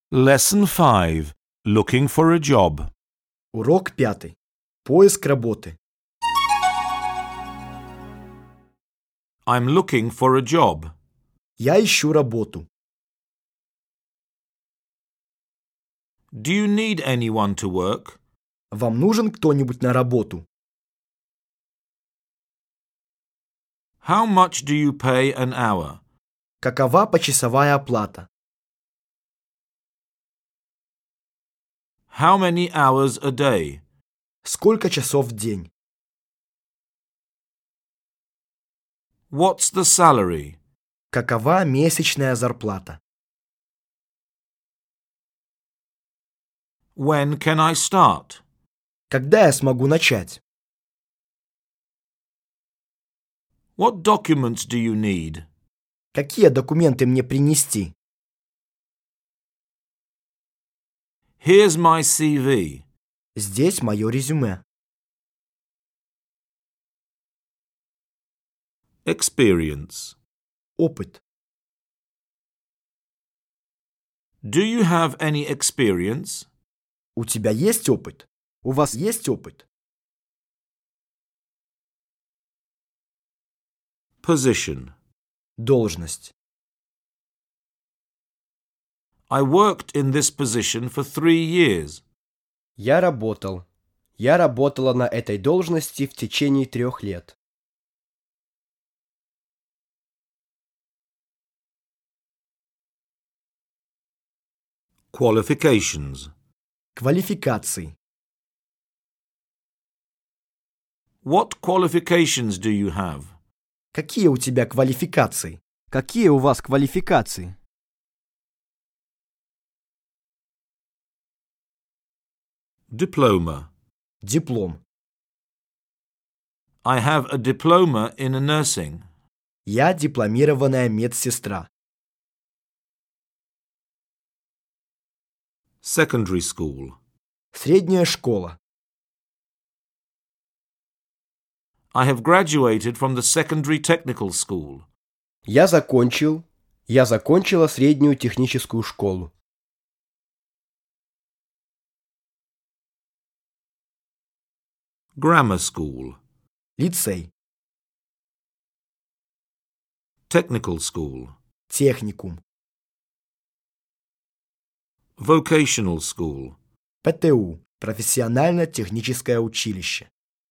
Lesson 5. Looking for a job. Урок 5. Поиск работы. I'm looking for a job. Я ищу работу. Do you need anyone to work? Вам нужен кто-нибудь на работу? How much do you pay an hour? Какова почасовая оплата? How many hours a day? Сколько часов в день? What's the salary? Какова месячная зарплата? When can I start? Когда я смогу начать? What documents do you need? Какие документы мне принести? Here's my CV. Здесь мое резюме. Experience. Опыт. Do you have any experience? У тебя есть опыт? У вас есть опыт? Position. Должность. I worked in this position for 3 years. Я работала на этой должности в течение 3 лет. Qualifications. Квалификации. What qualifications do you have? Какие у тебя квалификации? Какие у вас квалификации? Diploma. Диплом. I have a diploma in nursing. Я дипломированная медсестра. Secondary school. Средняя школа. I have graduated from the secondary technical school. Я закончила среднюю техническую школу. Grammar school. Лицей. Technical school. Техникум. Vocational school. ПТУ. Профессионально-техническое училище.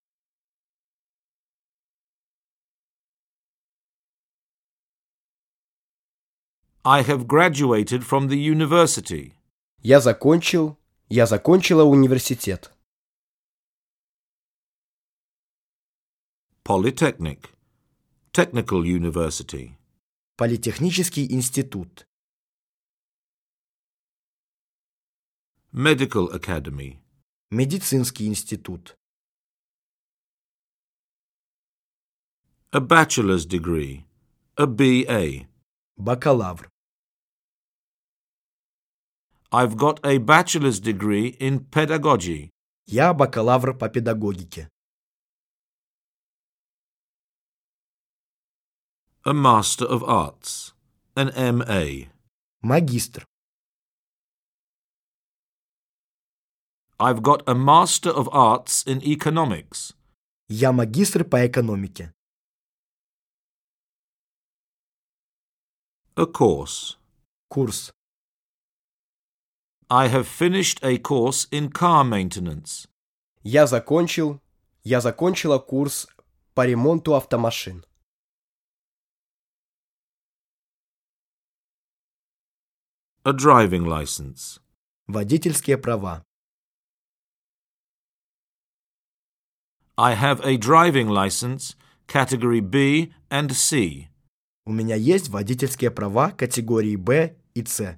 I have graduated from the university. Я закончила университет. Polytechnic. Technical university. Политехнический институт. Medical academy. Медицинский институт. A bachelor's degree. A BA. Бакалавр. I've got a bachelor's degree in pedagogy. Я бакалавр по педагогике. A master of arts. An MA. Магистр. I've got a master of arts in economics. Я магистр по экономике. A course. Курс. I have finished a course in car maintenance. Я закончила курс по ремонту автомашин. A driving license. Водительские права. I have a driving license, category B and C. У меня есть водительские права категории Б и С.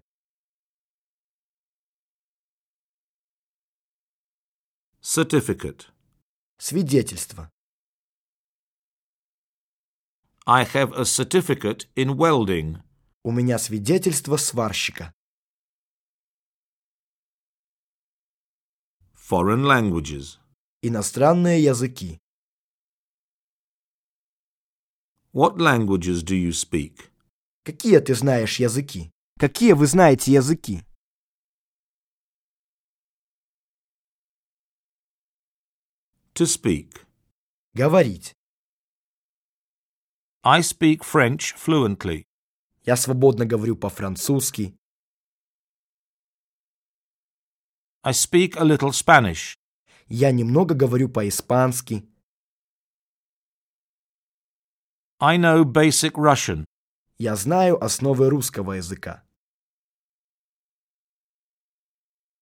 Certificate. Свидетельство. I have a certificate in welding. У меня свидетельство сварщика. Foreign languages. Иностранные языки. What languages do you speak? Какие ты знаешь языки? Какие вы знаете языки? To speak. Говорить. I speak French fluently. Я свободно говорю по-французски. I speak a little Spanish. Я немного говорю по-испански. I know basic Russian. Я знаю основы русского языка.